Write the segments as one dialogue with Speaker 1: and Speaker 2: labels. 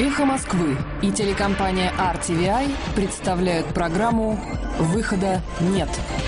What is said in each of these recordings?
Speaker 1: «Эхо Москвы» и телекомпания RTVI представляют программу «Выхода нет».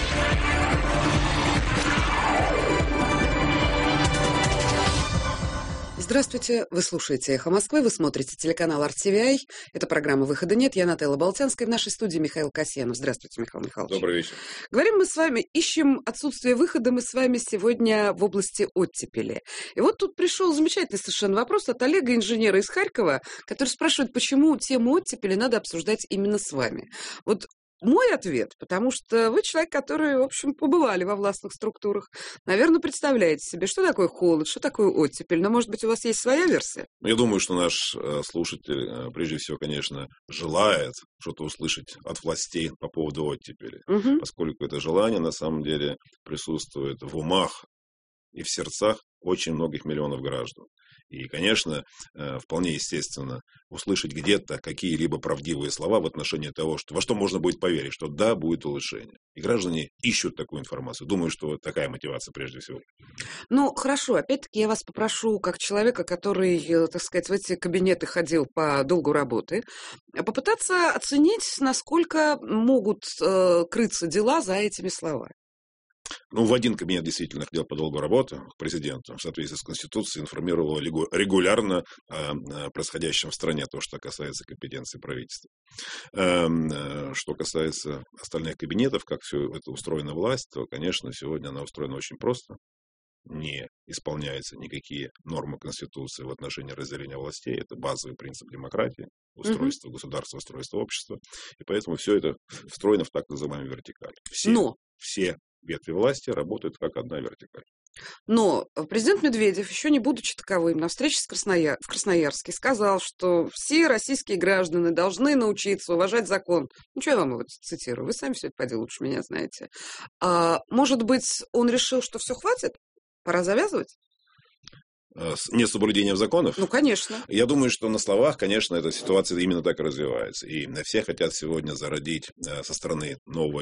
Speaker 2: Здравствуйте, вы слушаете «Эхо Москвы», вы смотрите телеканал RTVI. Это программа «Выхода нет». Я Нателла Болтянская, в нашей студии Михаил Касьянов. Здравствуйте, Михаил Михайлович.
Speaker 3: Добрый вечер.
Speaker 2: Говорим мы с вами, ищем отсутствие выхода мы с вами сегодня в области оттепели. И вот тут пришел замечательный совершенно вопрос от Олега, инженера из Харькова, который спрашивает, почему тему оттепели надо обсуждать именно с вами. Вот мой ответ, потому что вы человек, который, в общем, побывали во властных структурах, наверное, представляете себе, что такое холод, что такое оттепель, но, может быть, у вас есть своя версия?
Speaker 3: Я думаю, что наш слушатель, прежде всего, конечно, желает что-то услышать от властей по поводу оттепели, поскольку это желание, на самом деле, присутствует в умах и в сердцах очень многих миллионов граждан. И, конечно, вполне естественно услышать где-то какие-либо правдивые слова в отношении того, что, во что можно будет поверить, что да, будет улучшение. И граждане ищут такую информацию. Думаю, что такая мотивация прежде всего.
Speaker 2: Ну, хорошо. Опять-таки я вас попрошу, как человека, который, так сказать, в эти кабинеты ходил по долгу работы, попытаться оценить, насколько могут крыться дела за этими словами.
Speaker 3: Ну, в один кабинет действительно ходил по долгу работы к президенту, в соответствии с Конституцией, информировал регулярно о происходящем в стране, то, что касается компетенции правительства. Что касается остальных кабинетов, как все это устроена власть, то, конечно, сегодня она устроена очень просто. Не исполняются никакие нормы Конституции в отношении разделения властей. Это базовый принцип демократии, устройство государства, устройство общества. И поэтому все это встроено в так называемую вертикаль. Все ветви власти работают как одна вертикаль.
Speaker 2: Но президент Медведев, еще не будучи таковым, на встрече в Красноярске сказал, что все российские граждане должны научиться уважать закон. Ну, что я вам его цитирую? Вы сами все это по делу лучше меня знаете. Может быть, он решил, что все хватит? Пора завязывать?
Speaker 3: Несоблюдением законов?
Speaker 2: Ну, конечно.
Speaker 3: Я думаю, что на словах, конечно, эта ситуация именно так и развивается. И все хотят сегодня зародить со стороны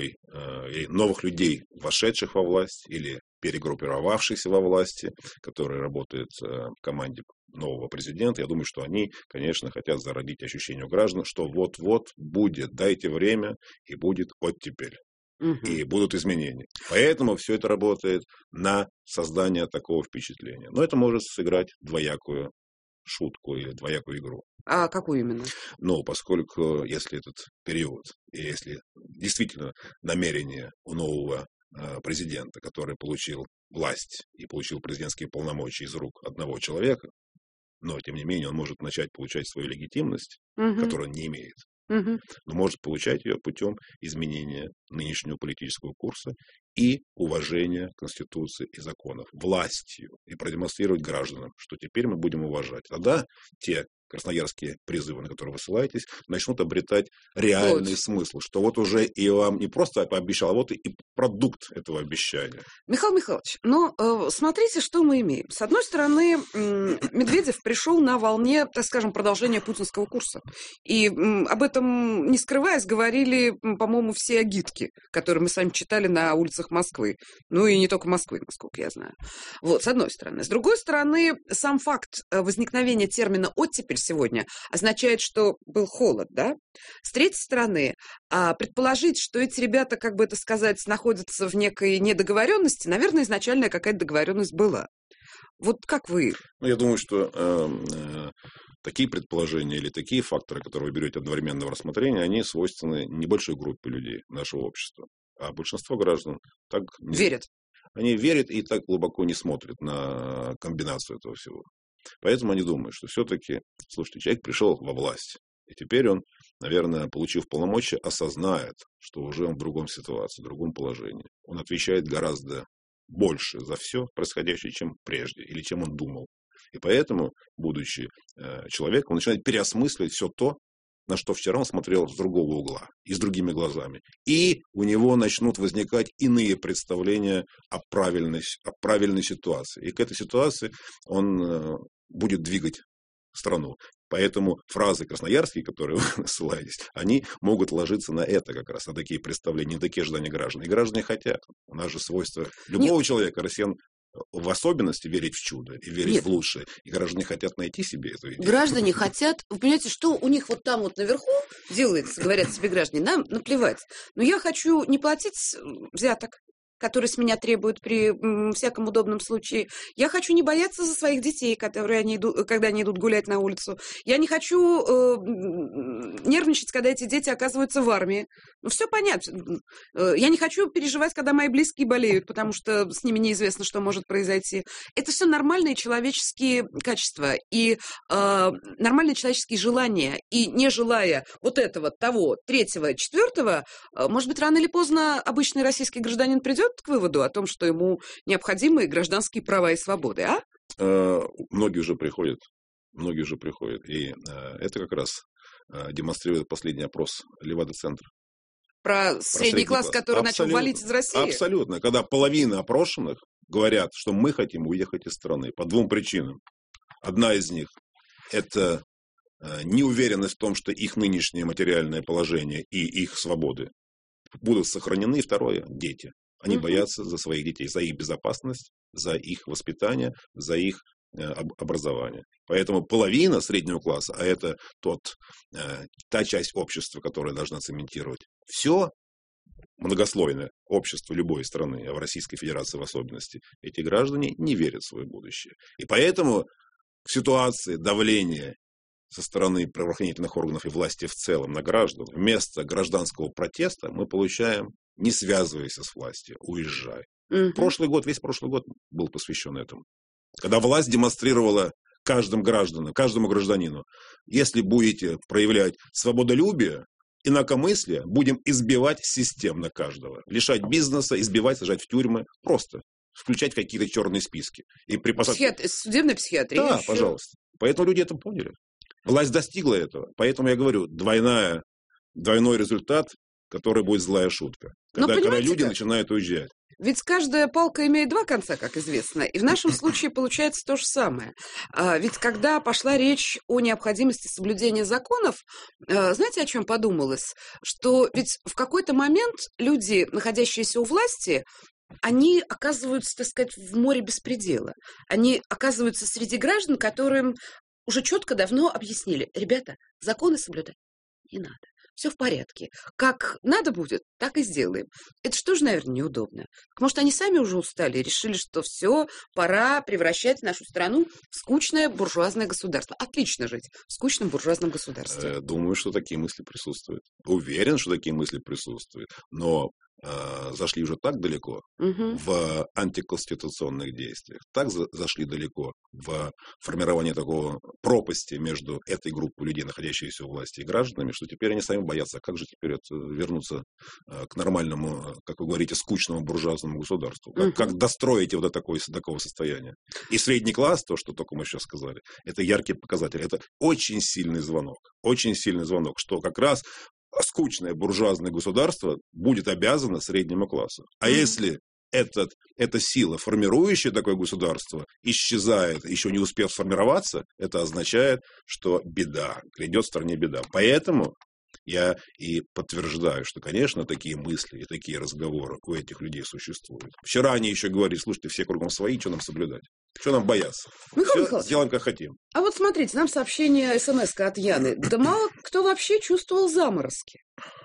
Speaker 3: новых людей, вошедших во власть или перегруппировавшихся во власти, которые работают в команде нового президента. Я думаю, что они, конечно, хотят зародить ощущение у граждан, что вот-вот будет, дайте время, и будет оттепель. И будут изменения. Поэтому все это работает на создание такого впечатления. Но это может сыграть двоякую шутку или двоякую игру.
Speaker 2: А какую именно?
Speaker 3: Ну, поскольку если этот период, и если действительно намерение у нового президента, который получил власть и получил президентские полномочия из рук одного человека, но, тем не менее, он может начать получать свою легитимность, которую он не имеет. Но может получать ее путем изменения нынешнего политического курса и уважения Конституции и законов властью. И продемонстрировать гражданам, что теперь мы будем уважать. Тогда те красноярские призывы, на которые вы ссылаетесь, начнут обретать реальный смысл. Что вот уже и вам не просто пообещал, а вот и продукт этого обещания.
Speaker 2: Михаил Михайлович, смотрите, что мы имеем. С одной стороны, Медведев пришел на волне, так скажем, продолжения путинского курса. И об этом, не скрываясь, говорили, по-моему, все агитки, которые мы с вами читали на улицах Москвы. Ну и не только Москвы, насколько я знаю. Вот, с одной стороны. С другой стороны, сам факт возникновения термина «оттепель» сегодня означает, что был холод, да? С третьей стороны, предположить, что эти ребята, как бы это сказать, находятся в некой недоговоренности, наверное, изначальная какая-то договоренность была. Вот как вы?
Speaker 3: Я думаю, что такие предположения или такие факторы, которые вы берете одновременно в рассмотрение, они свойственны небольшой группе людей нашего общества. А большинство граждан так
Speaker 2: верят.
Speaker 3: Они верят и так глубоко не смотрят на комбинацию этого всего. Поэтому они думают, что все-таки, слушайте, человек пришел во власть. И теперь он, наверное, получив полномочия, осознает, что уже он в другом ситуации, в другом положении. Он отвечает гораздо больше за все происходящее, чем прежде, или чем он думал. И поэтому, будучи человеком, он начинает переосмысливать все то, на что вчера он смотрел с другого угла и с другими глазами. И у него начнут возникать иные представления о правильной ситуации. И к этой ситуации он будет двигать страну. Поэтому фразы красноярские, которые вы ссылаетесь, они могут ложиться на это как раз, на такие представления, на такие ожидания граждан. И граждане хотят. У нас же свойство любого человека, россиян, в особенности верить в чудо и верить в лучшее. И граждане хотят найти себе эту идею.
Speaker 2: Граждане хотят... Вы понимаете, что у них вот там вот наверху делается, говорят себе граждане, нам наплевать. Но я хочу не платить взяток, которые с меня требуют при всяком удобном случае. Я хочу не бояться за своих детей, когда они идут гулять на улицу. Я не хочу нервничать, когда эти дети оказываются в армии. Ну, все понятно. Я не хочу переживать, когда мои близкие болеют, потому что с ними неизвестно, что может произойти. Это все нормальные человеческие качества и нормальные человеческие желания. И не желая вот этого, того, третьего, четвертого, может быть, рано или поздно обычный российский гражданин придет к выводу о том, что ему необходимы гражданские права и свободы, а?
Speaker 3: Многие уже приходят. И это как раз демонстрирует последний опрос Левада-центра.
Speaker 2: Про средний класс, который начал валить из России?
Speaker 3: Абсолютно. Когда половина опрошенных говорят, что мы хотим уехать из страны по двум причинам. Одна из них – это неуверенность в том, что их нынешнее материальное положение и их свободы будут сохранены. И второе – дети. Они боятся за своих детей, за их безопасность, за их воспитание, за их образование. Поэтому половина среднего класса, а это та часть общества, которая должна цементировать все многослойное общество любой страны, а в Российской Федерации в особенности, эти граждане не верят в свое будущее. И поэтому в ситуации давления со стороны правоохранительных органов и власти в целом на граждан, вместо гражданского протеста мы получаем: не связывайся с властью, уезжай. Весь прошлый год был посвящен этому. Когда власть демонстрировала каждому гражданину: если будете проявлять свободолюбие, инакомыслие, будем избивать системно каждого. Лишать бизнеса, избивать, сажать в тюрьмы. Просто включать какие-то черные списки. И
Speaker 2: Судебная психиатрия.
Speaker 3: Да, пожалуйста. Поэтому люди это поняли. Власть достигла этого. Поэтому я говорю, двойной результат, который будет злая шутка. Когда люди начинают уезжать.
Speaker 2: Ведь каждая палка имеет два конца, как известно. И в нашем случае получается то же самое. Ведь когда пошла речь о необходимости соблюдения законов, знаете, о чем подумалось? Что ведь в какой-то момент люди, находящиеся у власти, они оказываются, так сказать, в море беспредела. Они оказываются среди граждан, которым уже четко давно объяснили: ребята, законы соблюдать не надо. Все в порядке. Как надо будет, так и сделаем. Это что же, наверное, неудобно. Может, они сами уже устали и решили, что все, пора превращать нашу страну в скучное буржуазное государство. Отлично жить в скучном буржуазном государстве.
Speaker 3: Думаю, что такие мысли присутствуют. Уверен, что такие мысли присутствуют. Но зашли уже так далеко в антиконституционных действиях, так зашли далеко в формировании такого пропасти между этой группой людей, находящейся у власти, и гражданами, что теперь они сами боятся, как же теперь вернуться к нормальному, как вы говорите, скучному буржуазному государству. Как достроить его до такого состояния. И средний класс, то, что только мы сейчас сказали, это яркий показатель. Это очень сильный звонок, что как раз скучное буржуазное государство будет обязано среднему классу. А если эта сила, формирующая такое государство, исчезает, еще не успев сформироваться, это означает, что грядет в стране беда. Поэтому я и подтверждаю, что, конечно, такие мысли и такие разговоры у этих людей существуют. Вчера они еще говорили: слушайте, все кругом свои, что нам соблюдать? Что нам бояться? Все сделаем, как хотим.
Speaker 2: А вот смотрите, нам сообщение, смс-ка от Яны. Да мало кто вообще чувствовал заморозки.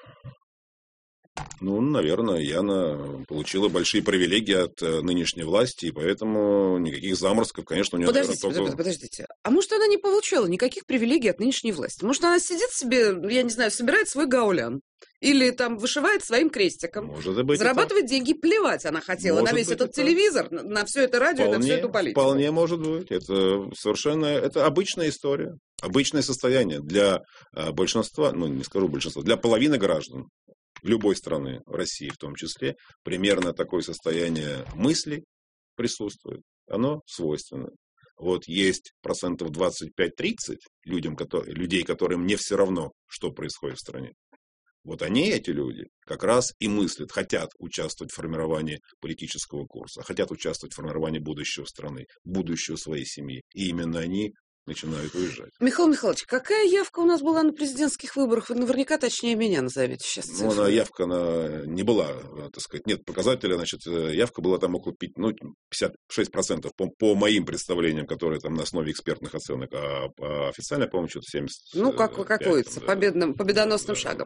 Speaker 3: Наверное, Яна получила большие привилегии от нынешней власти, и поэтому никаких заморозков, конечно, у нее...
Speaker 2: Подождите. А может, она не получала никаких привилегий от нынешней власти? Может, она сидит себе, я не знаю, собирает свой гаулян? Или там вышивает своим крестиком?
Speaker 3: Может быть,
Speaker 2: зарабатывает деньги, плевать она хотела на весь этот телевизор, на все это радио и на всю эту политику.
Speaker 3: Вполне может быть. Это обычная история. Обычное состояние для большинства, не скажу большинства, для половины граждан любой страны, в России в том числе, примерно такое состояние мыслей присутствует. Оно свойственно. Вот есть 25-30% людей, которым не все равно, что происходит в стране. Вот эти люди, как раз и мыслят, хотят участвовать в формировании политического курса, хотят участвовать в формировании будущего страны, будущего своей семьи. И именно они начинают уезжать.
Speaker 2: Михаил Михайлович, какая явка у нас была на президентских выборах? Вы наверняка точнее меня назовете сейчас цифры.
Speaker 3: Ну, явка она не была, так сказать, нет показателя, значит, явка была там около 56% по моим представлениям, которые там на основе экспертных оценок, а официально, по-моему, что-то 70%.
Speaker 2: Ну, какой-то, победоносным шагом.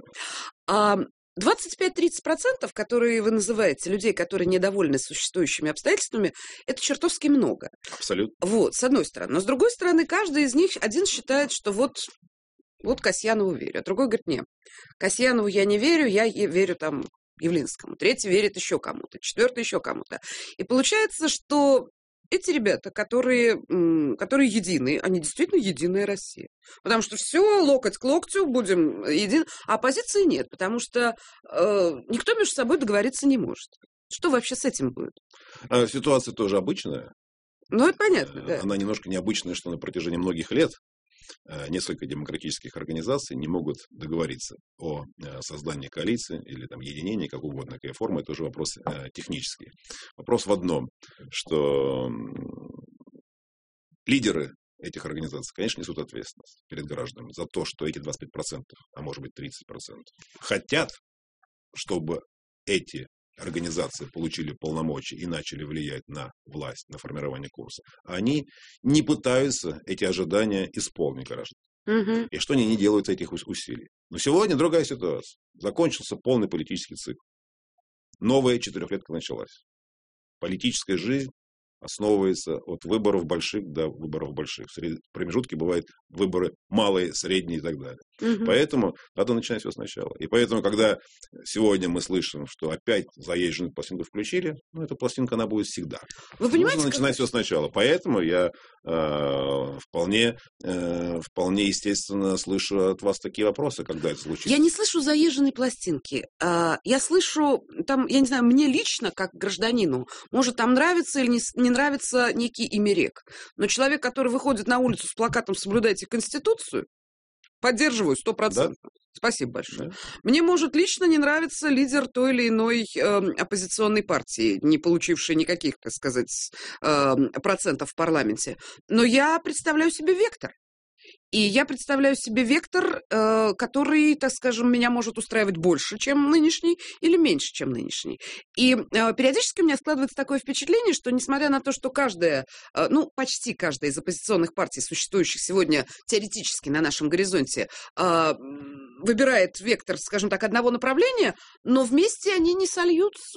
Speaker 2: 25-30%, которые вы называете, людей, которые недовольны существующими обстоятельствами, это чертовски много.
Speaker 3: Абсолютно.
Speaker 2: Вот, с одной стороны. Но с другой стороны, каждый из них, один считает, что вот Касьянову верю, а другой говорит, нет, Касьянову я не верю, я верю там Явлинскому. Третий верит еще кому-то, четвертый еще кому-то. И получается, что эти ребята, которые едины, они действительно единая Россия. Потому что все, локоть к локтю, будем едины. А оппозиции нет, потому что никто между собой договориться не может. Что вообще с этим будет?
Speaker 3: Ситуация тоже обычная.
Speaker 2: Ну, это понятно, да.
Speaker 3: Она немножко необычная, что на протяжении многих лет несколько демократических организаций не могут договориться о создании коалиции или там единении, как угодно, какая форма, это уже вопрос технический. Вопрос в одном, что лидеры этих организаций, конечно, несут ответственность перед гражданами за то, что эти 25%, а может быть 30%, хотят, чтобы эти организации получили полномочия и начали влиять на власть, на формирование курса. Они не пытаются эти ожидания исполнить граждан.
Speaker 2: Угу.
Speaker 3: И что они не делают этих усилий. Но сегодня другая ситуация. Закончился полный политический цикл. Новая четырехлетка началась. Политическая жизнь основывается от выборов больших до выборов больших. В промежутке бывают выборы малые, средние и так далее.
Speaker 2: Угу.
Speaker 3: Поэтому надо начинать все сначала. И поэтому, когда сегодня мы слышим, что опять заезженную пластинку включили, эта пластинка, она будет всегда.
Speaker 2: Вы понимаете,
Speaker 3: нужно начинать все сначала. Поэтому я вполне естественно слышу от вас такие вопросы, когда это случится.
Speaker 2: Я не слышу заезженной пластинки. Я слышу, там, я не знаю, мне лично, как гражданину, может, там нравится или не нравится некий имерек. Но человек, который выходит на улицу с плакатом «Соблюдайте Конституцию», поддерживаю 100%. Да? Спасибо большое. Да. Мне может лично не нравиться лидер той или иной оппозиционной партии, не получившей никаких, так сказать, процентов в парламенте. Но я представляю себе вектор. И я представляю себе вектор, который, так скажем, меня может устраивать больше, чем нынешний, или меньше, чем нынешний. И периодически у меня складывается такое впечатление, что, несмотря на то, что каждая, почти каждая из оппозиционных партий, существующих сегодня теоретически на нашем горизонте, выбирает вектор, скажем так, одного направления, но вместе они не сольются.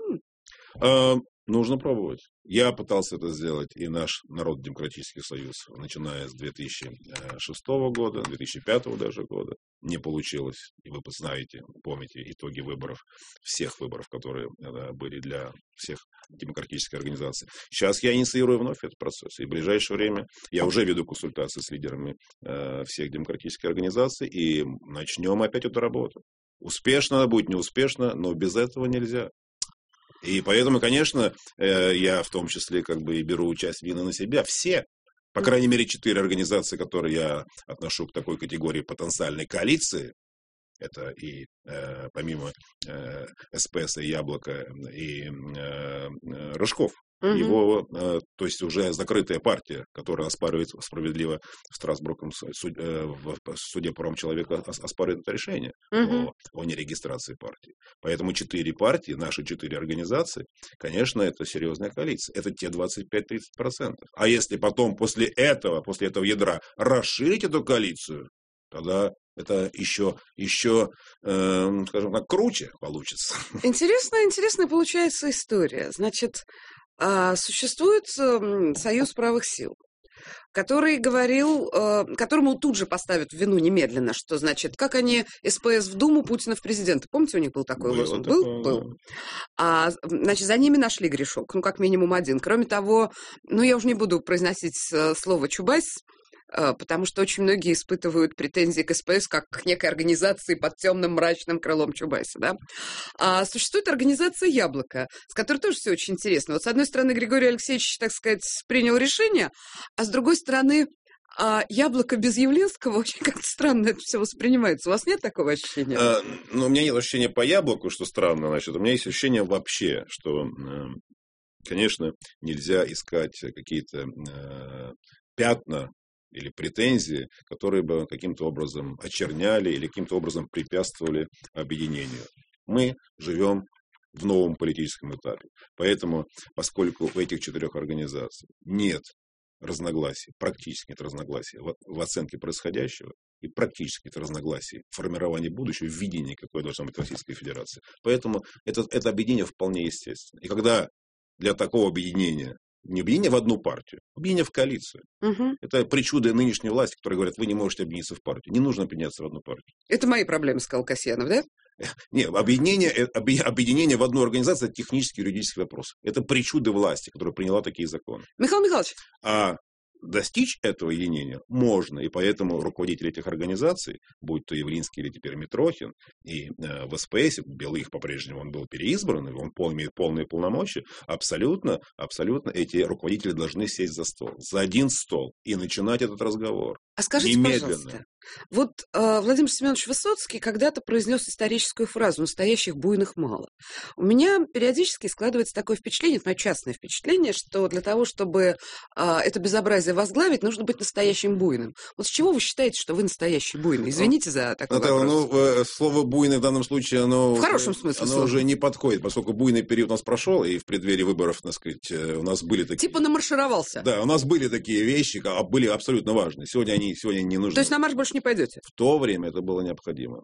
Speaker 3: Нужно пробовать. Я пытался это сделать, и наш Народно-демократический союз, начиная с 2006 года, 2005 даже года, не получилось. И вы знаете, помните итоги выборов, всех выборов, которые были для всех демократических организаций. Сейчас я инициирую вновь этот процесс. И в ближайшее время я уже веду консультации с лидерами всех демократических организаций, и начнем опять эту работу. Успешно она будет, не успешно, но без этого нельзя. И поэтому, конечно, я в том числе и беру часть вины на себя. Все, по крайней мере, 4 организации, которые я отношу к такой категории потенциальной коалиции, это и помимо СПС и Яблоко, и Рыжков. Его, то есть уже закрытая партия, которая оспаривает справедливо в Страсбургском в суде по правам человека оспаривает это решение о нерегистрации партии. Поэтому 4 партии, наши 4 организации, конечно, это серьезная коалиция. Это те 25-30%. А если потом после этого ядра расширить эту коалицию, тогда это еще, скажем так, круче получится.
Speaker 2: Интересная получается история. Значит, существует Союз правых сил, который говорил, которому тут же поставят в вину немедленно, что, значит, как они СПС в Думу, Путина в президенты. Помните, у них был такой лозунг? Был. Значит, за ними нашли грешок, как минимум один. Кроме того, я уже не буду произносить слово «Чубайс», потому что очень многие испытывают претензии к СПС как к некой организации под темным мрачным крылом Чубайса. Да? А существует организация «Яблоко», с которой тоже все очень интересно. Вот с одной стороны, Григорий Алексеевич, так сказать, принял решение, а с другой стороны, «Яблоко» без Явлинского очень как-то странно это все воспринимается. У вас нет такого ощущения?
Speaker 3: У меня нет ощущения по «Яблоку», что странно. Значит, у меня есть ощущение вообще, что, конечно, нельзя искать какие-то пятна или претензии, которые бы каким-то образом очерняли или каким-то образом препятствовали объединению. Мы живем в новом политическом этапе. Поэтому, поскольку у этих 4 организаций нет разногласий, практически нет разногласий в оценке происходящего и практически нет разногласий в формировании будущего, в видении, какой должна быть Российская Федерация. Поэтому это объединение вполне естественно. И когда для такого объединения, не объединение в одну партию, объединение в коалицию.
Speaker 2: Угу.
Speaker 3: Это причуды нынешней власти, которые говорят, вы не можете объединиться в партию. Не нужно объединяться в одну партию.
Speaker 2: Это мои проблемы, сказал Касьянов, да?
Speaker 3: Нет, объединение в одну организацию – это технический юридический вопрос. Это причуды власти, которая приняла такие законы.
Speaker 2: Михаил Михайлович.
Speaker 3: А достичь этого единения можно, и поэтому руководители этих организаций, будь то Явлинский или теперь Митрохин, и в СПС, Белых по-прежнему он был переизбран, он имеет полные полномочия, абсолютно эти руководители должны сесть за стол, за один стол, и начинать этот разговор.
Speaker 2: А скажите,
Speaker 3: немедленно.
Speaker 2: Пожалуйста, вот Владимир Семенович Высоцкий когда-то произнес историческую фразу «настоящих буйных мало». У меня периодически складывается такое впечатление, это мое частное впечатление, что для того, чтобы это безобразие возглавить, нужно быть настоящим буйным. Вот с чего вы считаете, что вы настоящий буйный? Извините за такой вопрос.
Speaker 3: Слово «буйный» в данном случае, оно,
Speaker 2: в хорошем смысле
Speaker 3: оно уже не подходит, поскольку буйный период у нас прошел, и в преддверии выборов, так сказать, у нас были такие...
Speaker 2: Типа намаршировался.
Speaker 3: Да, у нас были такие вещи, были абсолютно важные. Сегодня они не нужны.
Speaker 2: То есть на марш больше не пойдете?
Speaker 3: В то время это было необходимо.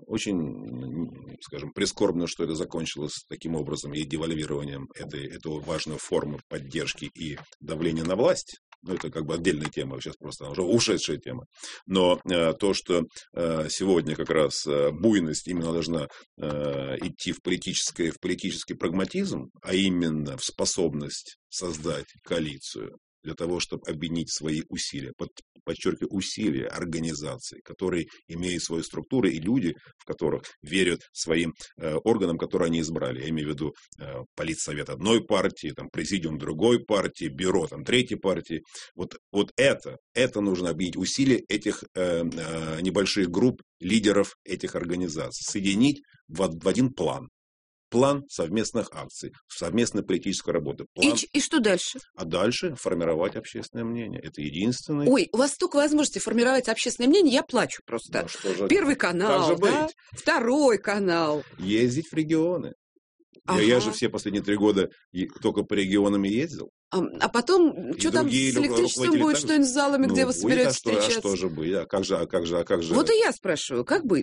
Speaker 3: Очень, скажем, прискорбно, что это закончилось таким образом и девальвированием этого важной формы поддержки и давления на власть. Ну, это как бы отдельная тема, сейчас просто уже ушедшая тема. Но то, что сегодня как раз буйность именно должна идти в политический прагматизм, а именно в способность создать коалицию для того, чтобы объединить свои усилия, подчеркиваю, усилия организаций, которые имеют свою структуру, и люди, в которых верят своим органам, которые они избрали. Я имею в виду политсовет одной партии, там, президиум другой партии, бюро там, третьей партии. Вот это нужно объединить усилия этих небольших групп лидеров этих организаций, соединить в один план. План совместных акций, совместной политической работы.
Speaker 2: И что дальше?
Speaker 3: А дальше формировать общественное мнение. Это единственный...
Speaker 2: Ой, у вас столько возможностей формировать общественное мнение, я плачу просто.
Speaker 3: Да,
Speaker 2: Первый канал, да? Второй канал.
Speaker 3: Ездить в регионы.
Speaker 2: Ага.
Speaker 3: Я же все последние 3 года только по регионам и ездил.
Speaker 2: А потом, что там с электричеством будет, что-нибудь с залами, где вы соберетесь встречаться?
Speaker 3: А что же быть? А как же?
Speaker 2: Вот и я спрашиваю, как быть?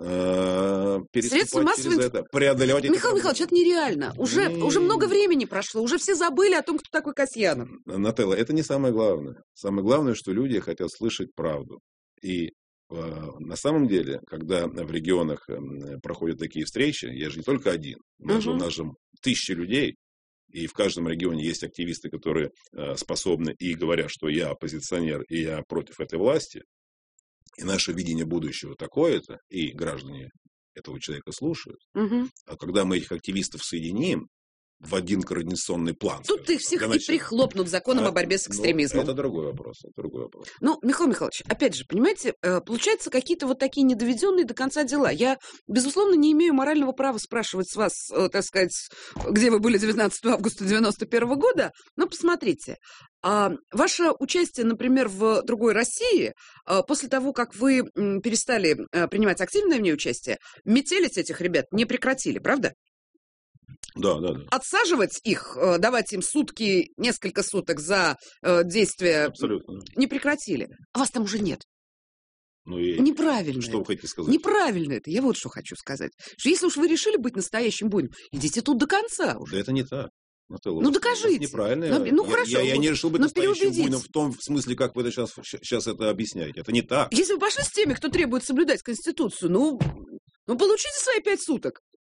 Speaker 3: Средства массовой преодолевать.
Speaker 2: Михаил Михайлович, это нереально. Уже много времени прошло, уже все забыли о том, кто такой Касьянов.
Speaker 3: Нателла, это не самое главное. Самое главное, что люди хотят слышать правду. И на самом деле, когда в регионах проходят такие встречи, я же не только один, у нас же 1000 людей, и в каждом регионе есть активисты, которые способны и говорят, что я оппозиционер, и я против этой власти. И наше видение будущего такое-то, и граждане этого человека слушают. А когда мы этих активистов соединим в один координационный план...
Speaker 2: Тут их всех и прихлопнут законом о борьбе с экстремизмом.
Speaker 3: Это другой вопрос.
Speaker 2: Ну, Михаил Михайлович, опять же, понимаете, получаются какие-то вот такие недоведенные до конца дела. Я, безусловно, не имею морального права спрашивать с вас, так сказать, где вы были 19 августа 1991 года, но посмотрите. Ваше участие, например, в «Другой России», после того, как вы перестали принимать активное в ней участие, метелить этих ребят не прекратили, правда?
Speaker 3: Да.
Speaker 2: Отсаживать их, давать им сутки, несколько суток за действия
Speaker 3: абсолютно
Speaker 2: не прекратили. А вас там уже нет.
Speaker 3: Неправильно. Что вы хотите сказать?
Speaker 2: Неправильно это. Я вот что хочу сказать. Что если уж вы решили быть настоящим буйным, идите тут до конца уже.
Speaker 3: Да это не так.
Speaker 2: Докажите.
Speaker 3: Неправильно.
Speaker 2: Хорошо.
Speaker 3: Я не решил быть настоящим буйным в том смысле, как вы это сейчас это объясняете. Это не так.
Speaker 2: Если вы пошли с теми, кто требует соблюдать Конституцию, получите свои 5 суток.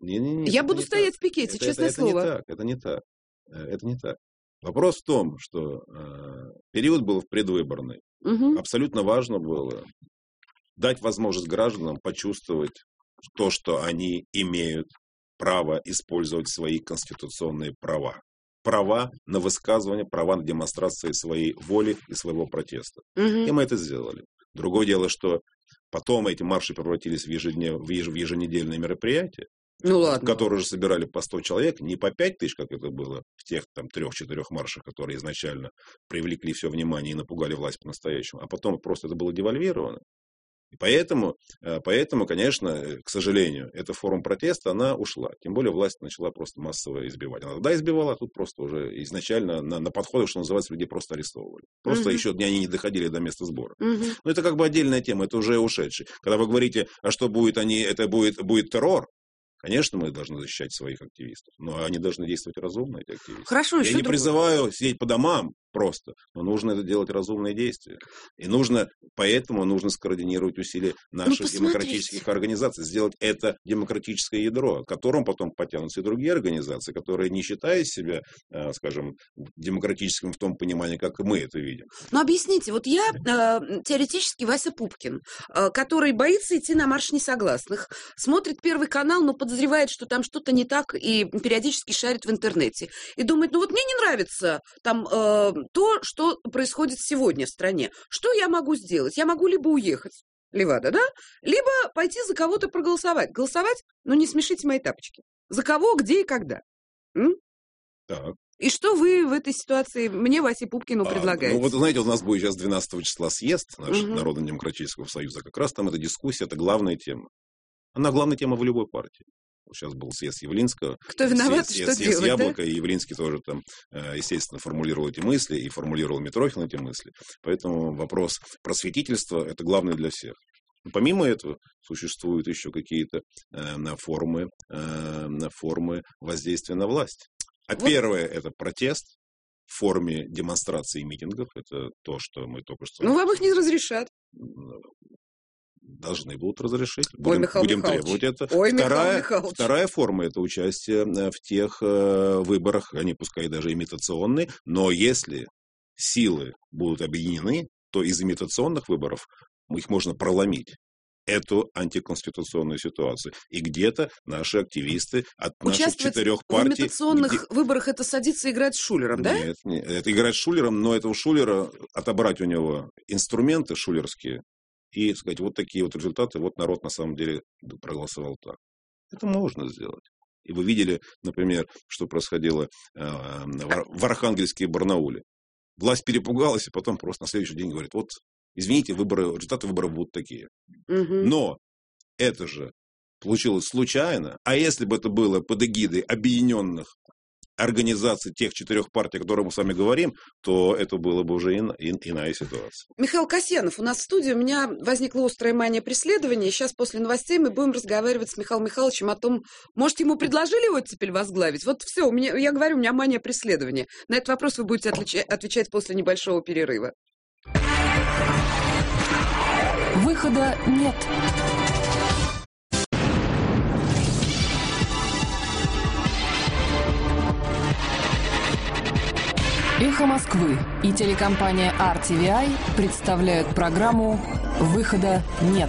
Speaker 2: Я буду стоять в пикете, честное слово.
Speaker 3: Это не так. Вопрос в том, что период был предвыборный. Абсолютно важно было дать возможность гражданам почувствовать то, что они имеют право использовать свои конституционные права. Права на высказывание, права на демонстрацию своей воли и своего протеста. И мы это сделали. Другое дело, что потом эти марши превратились в еженедельные мероприятия.
Speaker 2: Ну ладно.
Speaker 3: Которые уже собирали по 100 человек, не по 5 тысяч, как это было в тех там 3-4 маршах, которые изначально привлекли все внимание и напугали власть по-настоящему, а потом просто это было девальвировано. И поэтому, конечно, к сожалению, эта форма протеста, она ушла. Тем более власть начала просто массово избивать. Она тогда избивала, а тут просто уже изначально на подходах, что называется, людей просто арестовывали. Просто еще они не доходили до места сбора. Но это как бы отдельная тема, это уже ушедший. Когда вы говорите, а что будет, это будет террор, конечно, мы должны защищать своих активистов, но они должны действовать разумно, эти активисты.
Speaker 2: Хорошо,
Speaker 3: Я не призываю сидеть по домам просто, но нужно это делать разумные действия. И поэтому нужно скоординировать усилия наших демократических организаций, сделать это демократическое ядро, к которому потом потянутся и другие организации, которые не считают себя, скажем, демократическим в том понимании, как мы это видим.
Speaker 2: Ну, объясните, вот я теоретически Вася Пупкин, который боится идти на марш несогласных, смотрит Первый канал, но подозревает, что там что-то не так, и периодически шарит в интернете. И думает, ну вот мне не нравится там то, что происходит сегодня в стране. Что я могу сделать? Я могу либо уехать, Левада, да? Либо пойти за кого-то проголосовать. Голосовать? Ну, не смешите мои тапочки. За кого, где и когда?
Speaker 3: Так.
Speaker 2: И что вы в этой ситуации мне, Васе Пупкину, предлагаете?
Speaker 3: Ну, вот знаете, у нас будет сейчас 12 числа съезд нашего Народно-демократического союза. Как раз там эта дискуссия, это главная тема. Она главная тема в любой партии. Сейчас был съезд Явлинского.
Speaker 2: Кто виноват, что
Speaker 3: съезд
Speaker 2: делать,
Speaker 3: Яблоко,
Speaker 2: да?
Speaker 3: И Явлинский тоже там, естественно, формулировал эти мысли, и формулировал Митрохин эти мысли. Поэтому вопрос просветительства – это главное для всех. Но помимо этого, существуют еще какие-то формы воздействия на власть. А вот. Первое – это протест в форме демонстраций и митингов. Это то, что мы только что...
Speaker 2: Ну, вам их не разрешат.
Speaker 3: Должны будут разрешить.
Speaker 2: Будем
Speaker 3: требовать это. Вторая форма – это участие в тех выборах, они пускай даже имитационные, но если силы будут объединены, то из имитационных выборов их можно проломить. Эту антиконституционную ситуацию. И где-то наши активисты от наших 4 партий...
Speaker 2: В имитационных выборах это садиться и играть с Шулером, да?
Speaker 3: Нет, это играть с Шулером, но этого Шулера, отобрать у него инструменты шулерские, и сказать, вот такие вот результаты, вот народ на самом деле проголосовал так. Это можно сделать. И вы видели, например, что происходило в Архангельске и Барнауле. Власть перепугалась, и потом просто на следующий день говорит, вот, извините, результаты выборов будут такие. Но это же получилось случайно. А если бы это было под эгидой объединенных организаций тех 4 партий, о которых мы с вами говорим, то это было бы уже иная ситуация.
Speaker 2: Михаил Касьянов, у нас в студии, у меня возникла острая мания преследования. Сейчас после новостей мы будем разговаривать с Михаилом Михайловичем о том, может, ему предложили его теперь возглавить? Вот все, я говорю, у меня мания преследования. На этот вопрос вы будете отвечать после небольшого перерыва.
Speaker 1: Выхода нет. «Эхо Москвы» и телекомпания RTVI представляют программу «Выхода нет».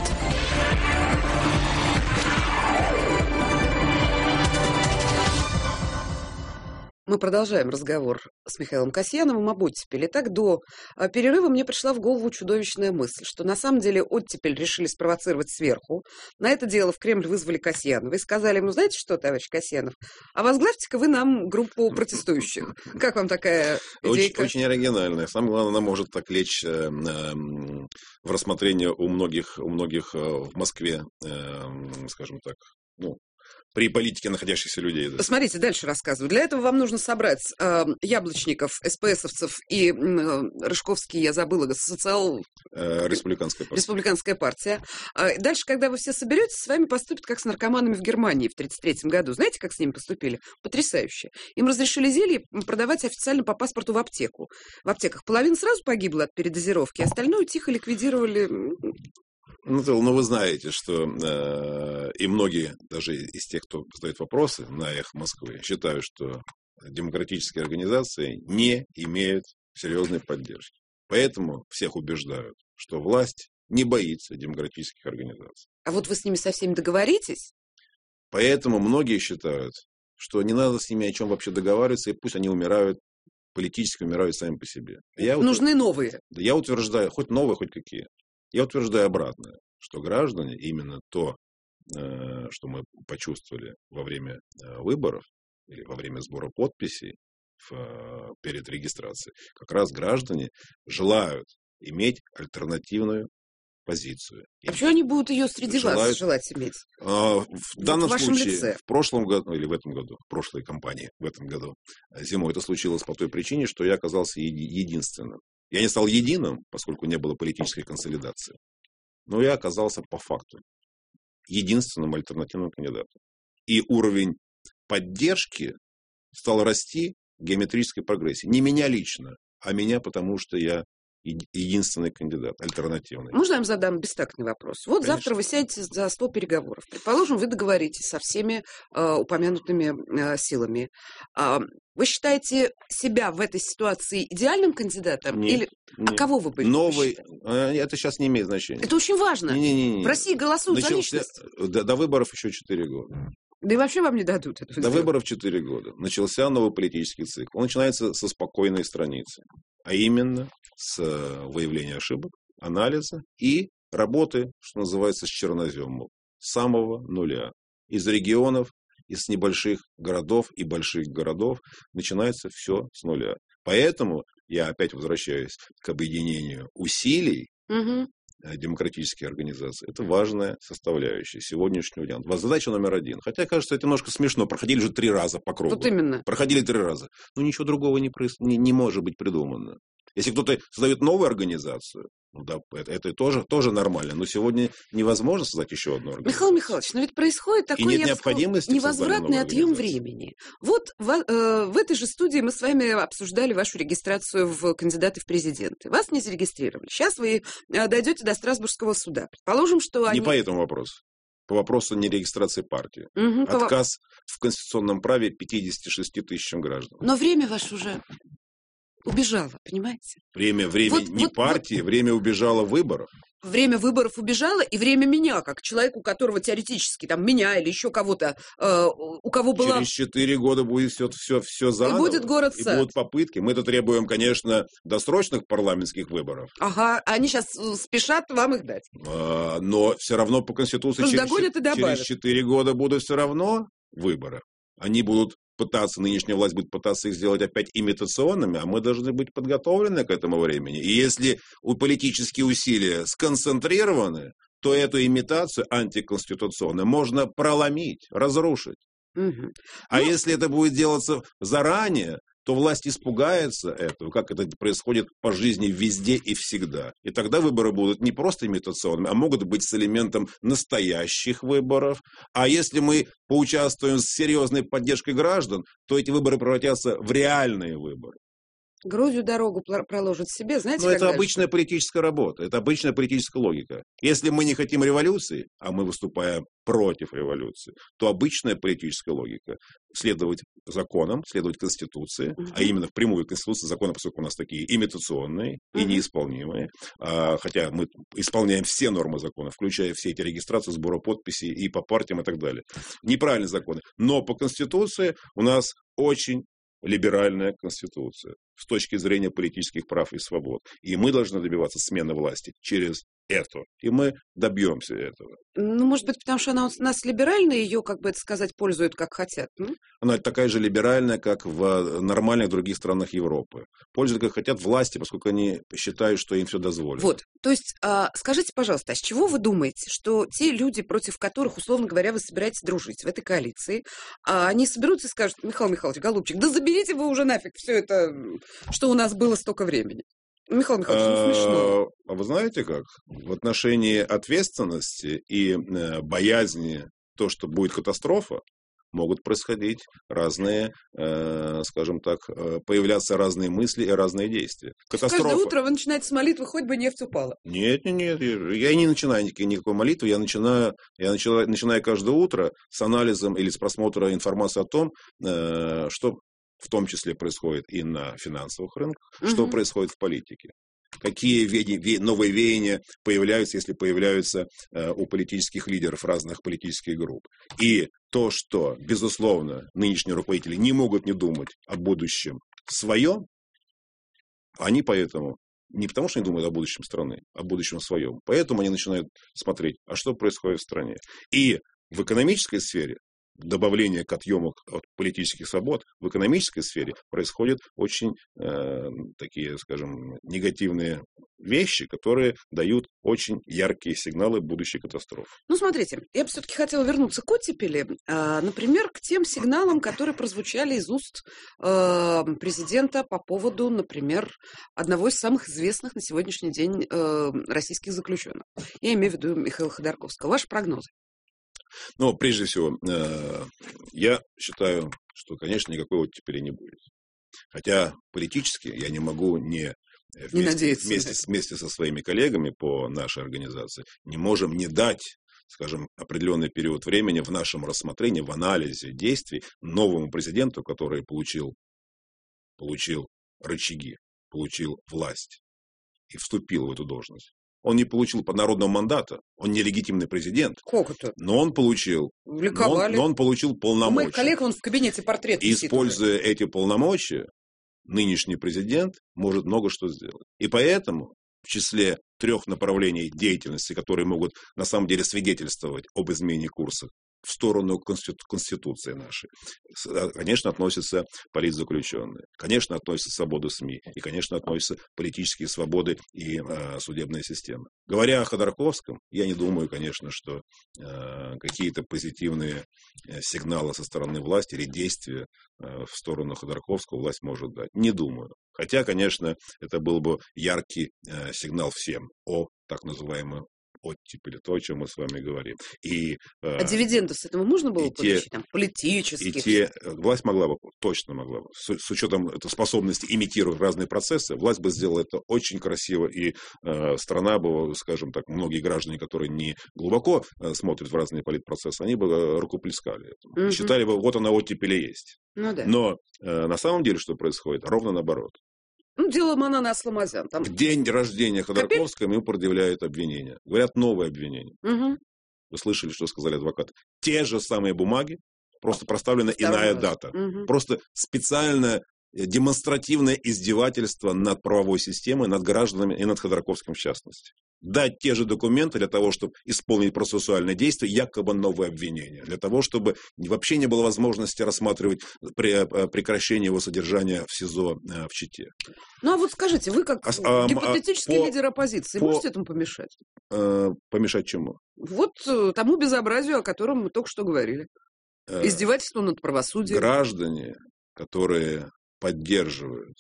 Speaker 2: Мы продолжаем разговор с Михаилом Касьяновым об оттепели. Так, до перерыва мне пришла в голову чудовищная мысль, что на самом деле оттепель решили спровоцировать сверху. На это дело в Кремль вызвали Касьянова и сказали ему, знаете что, товарищ Касьянов, а возглавьте-ка вы нам группу протестующих. Как вам такая идейка?
Speaker 3: Очень оригинальная. Самое главное, она может так лечь в рассмотрение у многих в Москве, скажем так, при политике находящихся людей. Да.
Speaker 2: Смотрите, дальше рассказываю. Для этого вам нужно собрать яблочников, СПСовцев и Рыжковский, я забыла, Республиканская партия. Дальше, когда вы все соберетесь, с вами поступят как с наркоманами в Германии в 1933 году. Знаете, как с ними поступили? Потрясающе. Им разрешили зелье продавать официально по паспорту в аптеку. В аптеках половина сразу погибла от передозировки, а остальное тихо ликвидировали...
Speaker 3: Но вы знаете, что и многие, даже из тех, кто задает вопросы на «Эхо Москвы», считают, что демократические организации не имеют серьезной поддержки. Поэтому всех убеждают, что власть не боится демократических организаций.
Speaker 2: А вот вы с ними со всеми договоритесь?
Speaker 3: Поэтому многие считают, что не надо с ними о чем вообще договариваться, и пусть они умирают, политически умирают сами по себе.
Speaker 2: Нужны новые.
Speaker 3: Я утверждаю, хоть новые, хоть какие. Я утверждаю обратное, что граждане именно то что мы почувствовали во время выборов или во время сбора подписей перед регистрацией, как раз граждане желают иметь альтернативную позицию.
Speaker 2: А почему они будут ее среди вас желать иметь?
Speaker 3: В данном случае,
Speaker 2: лице.
Speaker 3: в прошлом году, или в этом году, в прошлой кампании, в этом году, зимой это случилось по той причине, что я оказался единственным. Я не стал единым, поскольку не было политической консолидации, но я оказался по факту единственным альтернативным кандидатом. И уровень поддержки стал расти в геометрической прогрессии. Не меня лично, а меня, потому что я единственный кандидат, альтернативный.
Speaker 2: Можно я вам задам бестактный вопрос? Вот
Speaker 3: Конечно.
Speaker 2: завтра вы сядете за стол переговоров. Предположим, вы договоритесь со всеми упомянутыми силами. Вы считаете себя в этой ситуации идеальным кандидатом?
Speaker 3: Нет,
Speaker 2: Или...
Speaker 3: нет.
Speaker 2: А кого вы бы
Speaker 3: Новый, это сейчас не имеет значения.
Speaker 2: Это очень важно.
Speaker 3: Не.
Speaker 2: В России голосуют за личность.
Speaker 3: До выборов еще 4 года.
Speaker 2: Да и вообще вам не дадут это.
Speaker 3: До выборов 4 года. Начался новый политический цикл. Он начинается со спокойной страницы. А именно с выявления ошибок, анализа и работы, что называется, с черноземом. С самого нуля. Из регионов, из небольших городов и больших городов начинается все с нуля. Поэтому я опять возвращаюсь к объединению усилий демократические организации. Это важная составляющая сегодняшнего дня. Задача номер 1. Хотя, кажется, это немножко смешно. Проходили же 3 раза по кругу.
Speaker 2: Вот именно.
Speaker 3: Проходили 3 раза. Но ничего другого не может быть придумано. Если кто-то создает новую организацию, ну да, это тоже нормально. Но сегодня невозможно создать еще одну организацию.
Speaker 2: Михаил Михайлович, но ведь происходит такой,
Speaker 3: нет необходимости
Speaker 2: невозвратный отъем времени. Вот в этой же студии мы с вами обсуждали вашу регистрацию в кандидаты в президенты. Вас не зарегистрировали. Сейчас вы дойдете до Страсбургского суда. Предположим, что они...
Speaker 3: Не по этому вопросу. По вопросу нерегистрации партии. Отказ в конституционном праве 56 тысячам граждан.
Speaker 2: Но время ваше уже... убежало, понимаете?
Speaker 3: Время партии, время убежало выборов.
Speaker 2: Время выборов убежало, и время меня, как человеку, у которого теоретически, там, меня или еще кого-то, у кого была...
Speaker 3: Через 4 года будет все заново.
Speaker 2: И будет город-сад.
Speaker 3: И будут попытки. Мы-то требуем, конечно, досрочных парламентских выборов.
Speaker 2: Ага, они сейчас спешат вам их дать.
Speaker 3: Но все равно по Конституции через 4 года будут все равно выборы. Они будут нынешняя власть будет пытаться их сделать опять имитационными, а мы должны быть подготовлены к этому времени. И если политические усилия сконцентрированы, то эту имитацию антиконституционную можно проломить, разрушить. А если это будет делаться заранее, то власть испугается этого, как это происходит по жизни везде и всегда. И тогда выборы будут не просто имитационными, а могут быть с элементом настоящих выборов. А если мы поучаствуем с серьезной поддержкой граждан, то эти выборы превратятся в реальные выборы.
Speaker 2: Грузью дорогу проложит себе, знаете,
Speaker 3: но это обычная политическая работа, это обычная политическая логика. Если мы не хотим революции, а мы выступаем против революции, то обычная политическая логика – следовать законам, следовать Конституции, а именно впрямую Конституции, законы, поскольку у нас такие имитационные и неисполнимые, хотя мы исполняем все нормы закона, включая все эти регистрации, сбора подписей и по партиям и так далее. Неправильные законы. Но по Конституции у нас очень либеральная конституция с точки зрения политических прав и свобод. И мы должны добиваться смены власти через это. И мы добьемся этого.
Speaker 2: Ну, может быть, потому что она у нас либеральная, ее, как бы это сказать, пользуют как хотят.
Speaker 3: Она такая же либеральная, как в нормальных других странах Европы. Пользуют как хотят власти, поскольку они считают, что им все дозволено.
Speaker 2: Вот. То есть, скажите, пожалуйста, а с чего вы думаете, что те люди, против которых, условно говоря, вы собираетесь дружить в этой коалиции, они соберутся и скажут: Михаил Михайлович, голубчик, да заберите вы уже нафиг все это, что у нас было столько времени. Михаил Михайлович, ну смешно.
Speaker 3: А вы знаете как? В отношении ответственности и боязни то, что будет катастрофа, могут происходить разные, скажем так, появляться разные мысли и разные действия.
Speaker 2: Каждое утро вы начинаете с молитвы, хоть бы нефть упала.
Speaker 3: Нет, я не начинаю никакой молитвы, я начинаю каждое утро с анализом или с просмотра информации о том, что в том числе происходит и на финансовых рынках, что происходит в политике. Какие новые веяния появляются, если появляются у политических лидеров разных политических групп. И то, что, безусловно, нынешние руководители не могут не думать о будущем своем, они поэтому, не потому что они думают о будущем страны, а о будущем своем. Поэтому они начинают смотреть, а что происходит в стране. И В экономической сфере добавление к отъему от политических свобод в экономической сфере происходят очень такие, скажем, негативные вещи, которые дают очень яркие сигналы будущей катастрофы.
Speaker 2: Ну, смотрите, я бы все-таки хотела вернуться к оттепели, например, к тем сигналам, которые прозвучали из уст президента по поводу, например, одного из самых известных на сегодняшний день российских заключенных. Я имею в виду Михаила Ходорковского. Ваши прогнозы?
Speaker 3: Но прежде всего, я считаю, что, конечно, никакой оттепели не будет. Хотя политически я не могу вместе со своими коллегами по нашей организации не можем не дать, скажем, определенный период времени в нашем рассмотрении, в анализе действий новому президенту, который получил рычаги, получил власть и вступил в эту должность. Он не получил по народному мандату, он не легитимный президент.
Speaker 2: Как это?
Speaker 3: Но он получил полномочия.
Speaker 2: У моих коллег он в кабинете портрет висит.
Speaker 3: Используя эти полномочия, нынешний президент может много что сделать. И поэтому в числе 3 направлений деятельности, которые могут на самом деле свидетельствовать об измене курса в сторону Конституции нашей, конечно, относятся политзаключенные, конечно, относятся свободу СМИ и, конечно, относятся политические свободы и судебная система. Говоря о Ходорковском, я не думаю, конечно, что какие-то позитивные сигналы со стороны власти или действия в сторону Ходорковского власть может дать. Не думаю. Хотя, конечно, это был бы яркий сигнал всем о так называемой оттепели, то, о чем мы с вами говорим.
Speaker 2: А дивиденды с этого можно было получить? Политические?
Speaker 3: Власть точно могла бы. С учетом этой способности имитировать разные процессы, власть бы сделала это очень красиво, и страна бы, скажем так, многие граждане, которые не глубоко смотрят в разные политпроцессы, они бы рукоплескали этому. Считали бы, вот она оттепель есть.
Speaker 2: Ну, да.
Speaker 3: Но на самом деле, что происходит? Ровно наоборот.
Speaker 2: Дело Манана Асламазян.
Speaker 3: В день рождения Ходорковского ему предъявляют обвинения. Говорят, новые обвинения.
Speaker 2: Угу.
Speaker 3: Вы слышали, что сказали адвокаты? Те же самые бумаги, просто проставлена иная дата.
Speaker 2: Угу.
Speaker 3: Просто специальное демонстративное издевательство над правовой системой, над гражданами и над Ходорковским в частности. Дать те же документы для того, чтобы исполнить процессуальное действие, якобы новые обвинения. Для того, чтобы вообще не было возможности рассматривать прекращение его содержания в СИЗО в Чите.
Speaker 2: Ну, а вот скажите, вы как гипотетический лидер оппозиции можете этому помешать?
Speaker 3: Помешать чему?
Speaker 2: Вот тому безобразию, о котором мы только что говорили. Издевательство над правосудием.
Speaker 3: Граждане, которые поддерживают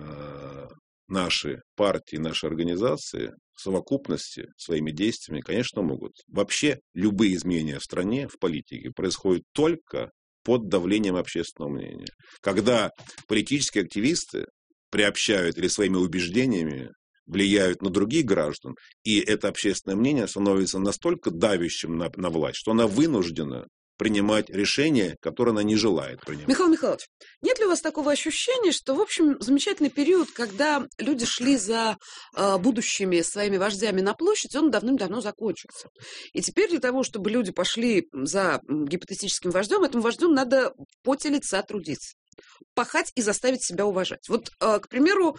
Speaker 3: наши партии, наши организации, в совокупности своими действиями, конечно, могут. Вообще любые изменения в стране, в политике происходят только под давлением общественного мнения. Когда политические активисты приобщают или своими убеждениями влияют на других граждан, и это общественное мнение становится настолько давящим на власть, что она вынуждена принимать решения, которые она не желает принимать.
Speaker 2: Михаил Михайлович, нет ли у вас такого ощущения, что, в общем, замечательный период, когда люди шли за будущими своими вождями на площадь, он давным-давно закончился. И теперь для того, чтобы люди пошли за гипотетическим вождем, этому вождю надо в поте лица трудиться. Пахать и заставить себя уважать. Вот, к примеру,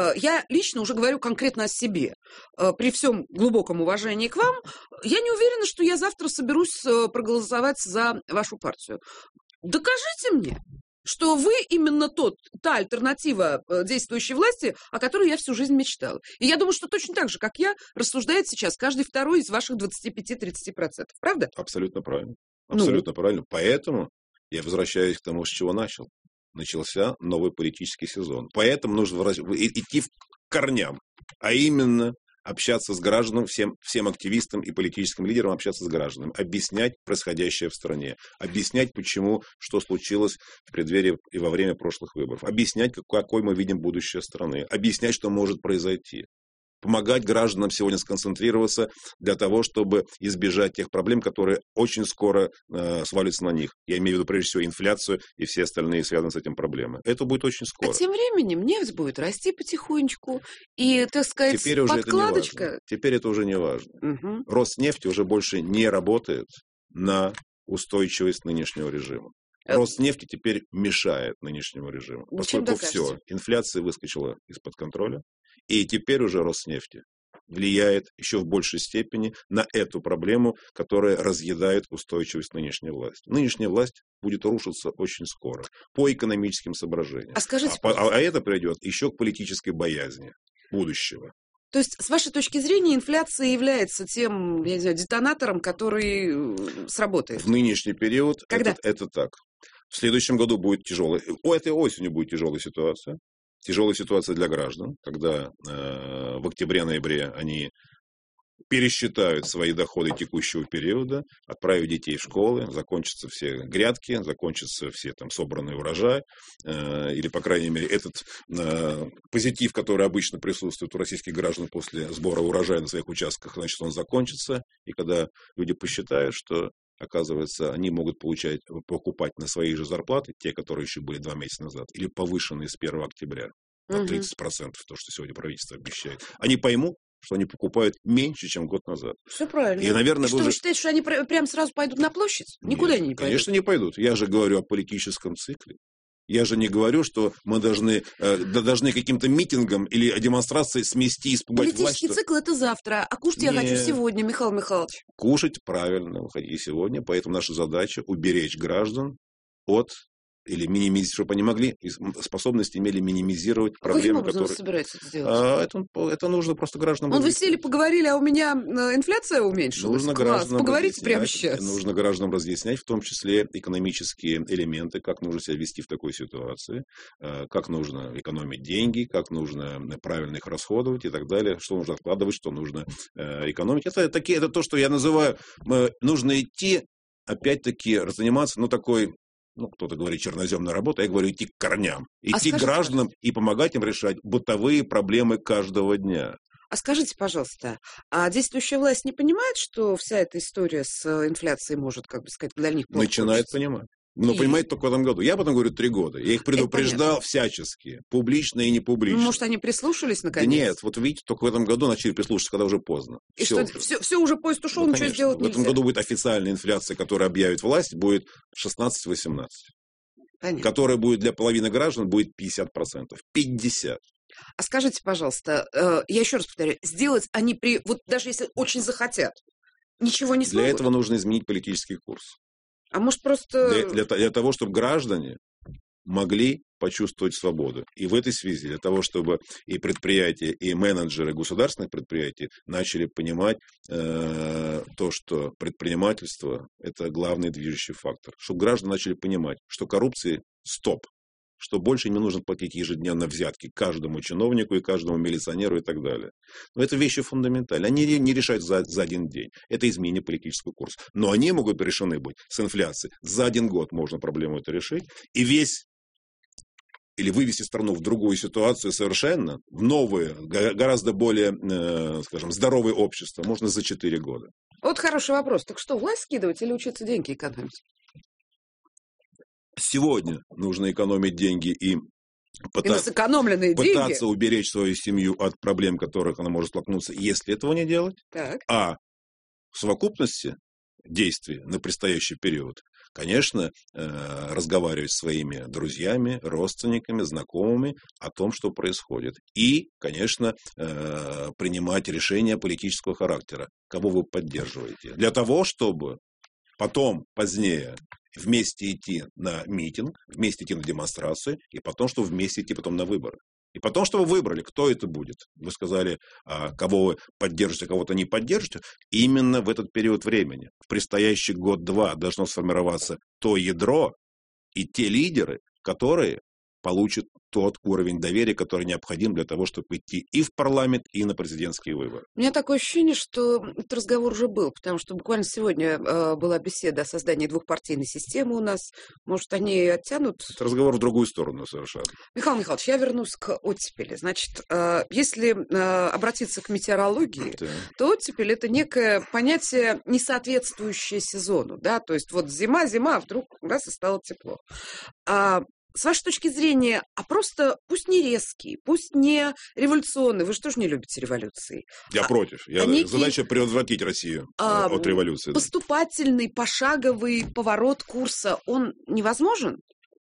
Speaker 2: я лично уже говорю конкретно о себе. При всем глубоком уважении к вам, я не уверена, что я завтра соберусь проголосовать за вашу партию. Докажите мне, что вы именно та альтернатива действующей власти, о которой я всю жизнь мечтала. И я думаю, что точно так же, как я, рассуждает сейчас каждый второй из ваших 25-30%. Правда?
Speaker 3: Абсолютно правильно. Абсолютно правильно. Поэтому я возвращаюсь к тому, с чего начал. Начался новый политический сезон. Поэтому нужно идти к корням, а именно общаться с гражданами, всем активистам и политическим лидерам общаться с гражданами, объяснять происходящее в стране, объяснять, почему, что случилось в преддверии и во время прошлых выборов, объяснять, какой мы видим будущее страны, объяснять, что может произойти. Помогать гражданам сегодня сконцентрироваться для того, чтобы избежать тех проблем, которые очень скоро свалятся на них. Я имею в виду, прежде всего, инфляцию и все остальные связанные с этим проблемы. Это будет очень скоро.
Speaker 2: А тем временем нефть будет расти потихонечку. И, так сказать,
Speaker 3: теперь
Speaker 2: подкладочка...
Speaker 3: Это теперь это уже не важно.
Speaker 2: Угу.
Speaker 3: Роснефть уже больше не работает на устойчивость нынешнего режима. Роснефть теперь мешает нынешнему режиму. Поскольку все, инфляция выскочила из-под контроля. И теперь уже Роснефти влияет еще в большей степени на эту проблему, которая разъедает устойчивость нынешней власти. Нынешняя власть будет рушиться очень скоро по экономическим соображениям.
Speaker 2: А скажите,
Speaker 3: а это приведет еще к политической боязни будущего.
Speaker 2: То есть, с вашей точки зрения, инфляция является тем, я не знаю, детонатором, который сработает?
Speaker 3: В нынешний период это так. В следующем году будет тяжелая, этой осенью будет тяжелая ситуация. Тяжелая ситуация для граждан, когда в октябре-ноябре они пересчитают свои доходы текущего периода, отправят детей в школы, закончатся все грядки, закончатся все там собранный урожай, или, по крайней мере, этот позитив, который обычно присутствует у российских граждан после сбора урожая на своих участках, значит, он закончится, и когда люди посчитают, что, оказывается, они могут покупать на свои же зарплаты, те, которые еще были 2 месяца назад, или повышенные с 1 октября на 30%, то, что сегодня правительство обещает, они поймут, что они покупают меньше, чем год назад.
Speaker 2: Все правильно.
Speaker 3: И, наверное,
Speaker 2: вы считаете, что они прям сразу пойдут на площадь? Никуда они не пойдут?
Speaker 3: Конечно, не пойдут. Я же говорю о политическом цикле. Я же не говорю, что мы должны каким-то митингом или демонстрацией смести, испугать власть.
Speaker 2: Политический цикл – это завтра, а кушать я хочу сегодня, Михаил Михайлович.
Speaker 3: Кушать правильно, выходи сегодня. Поэтому наша задача – уберечь граждан от... или минимизировать, чтобы они могли, способности имели минимизировать проблемы,
Speaker 2: которые... Каким образом вы собираетесь это сделать?
Speaker 3: Это нужно просто гражданам...
Speaker 2: Вы сели, поговорили, а у меня инфляция уменьшилась.
Speaker 3: Нужно гражданам
Speaker 2: поговорите прямо сейчас.
Speaker 3: Нужно гражданам разъяснять, в том числе экономические элементы, как нужно себя вести в такой ситуации, как нужно экономить деньги, как нужно правильно их расходовать и так далее, что нужно откладывать, что нужно экономить. Это то, что я называю, нужно идти, опять-таки, заниматься, такой... кто-то говорит черноземная работа, я говорю идти к корням. Идти к гражданам и помогать им решать бытовые проблемы каждого дня.
Speaker 2: А скажите, пожалуйста, а действующая власть не понимает, что вся эта история с инфляцией может, к дальних плохо
Speaker 3: начинает понимать. Но понимает только в этом году. Я об этом говорю 3 года. Я их предупреждал всячески, публично и не публично.
Speaker 2: Может, они прислушались наконец?
Speaker 3: Да нет, вот видите, только в этом году начали прислушаться, когда уже поздно.
Speaker 2: И все уже поезд ушел, ничего сделать нельзя.
Speaker 3: В этом году будет официальная инфляция, которая объявит власть, будет 16-18.
Speaker 2: Понятно.
Speaker 3: Которая будет для половины граждан будет 50%. 50%.
Speaker 2: А скажите, пожалуйста, я еще раз повторяю, сделать они вот даже если очень захотят, ничего не смогут?
Speaker 3: Для этого нужно изменить политический курс.
Speaker 2: А может просто...
Speaker 3: Для того, чтобы граждане могли почувствовать свободу. И в этой связи, для того, чтобы и предприятия, и менеджеры государственных предприятий начали понимать то, что предпринимательство – это главный движущий фактор. Чтобы граждане начали понимать, что коррупции – стоп. Что больше не нужно платить ежедневно взятки каждому чиновнику и каждому милиционеру и так далее. Но это вещи фундаментальные. Они не решают за один день. Это изменение политического курса. Но они могут решены быть с инфляцией. За 1 год можно проблему эту решить. И или вывести страну в другую ситуацию совершенно, в новое, гораздо более, здоровое общество, можно за 4 года.
Speaker 2: Вот хороший вопрос. Так что, власть скидывать или учиться деньги экономить?
Speaker 3: Сегодня нужно экономить деньги и пытаться
Speaker 2: деньги
Speaker 3: уберечь свою семью от проблем, которых она может столкнуться, если этого не делать.
Speaker 2: Так.
Speaker 3: А в совокупности действий на предстоящий период, конечно, разговаривать с своими друзьями, родственниками, знакомыми о том, что происходит. И, конечно, принимать решения политического характера, кого вы поддерживаете. Для того, чтобы потом, позднее, вместе идти на митинг, вместе идти на демонстрацию, и потом, чтобы вместе идти потом на выборы. И потом, чтобы вы выбрали, кто это будет. Вы сказали, кого вы поддержите, кого-то не поддержите. Именно в этот период времени, в предстоящий 1-2, должно сформироваться то ядро и те лидеры, которые получат тот уровень доверия, который необходим для того, чтобы идти и в парламент, и на президентские выборы.
Speaker 2: У меня такое ощущение, что этот разговор уже был, потому что буквально сегодня была беседа о создании двухпартийной системы у нас. Может, они оттянут?
Speaker 3: Это разговор в другую сторону совершенно.
Speaker 2: Михаил Михайлович, я вернусь к оттепели. Значит, если обратиться к метеорологии, то оттепель – это некое понятие, не соответствующее сезону. Да? То есть вот зима, а вдруг раз и стало тепло. С вашей точки зрения, просто пусть не резкий, пусть не революционный, вы же тоже не любите революции.
Speaker 3: Я против. Задача предотвратить Россию от революции.
Speaker 2: Поступательный, пошаговый поворот курса, он невозможен?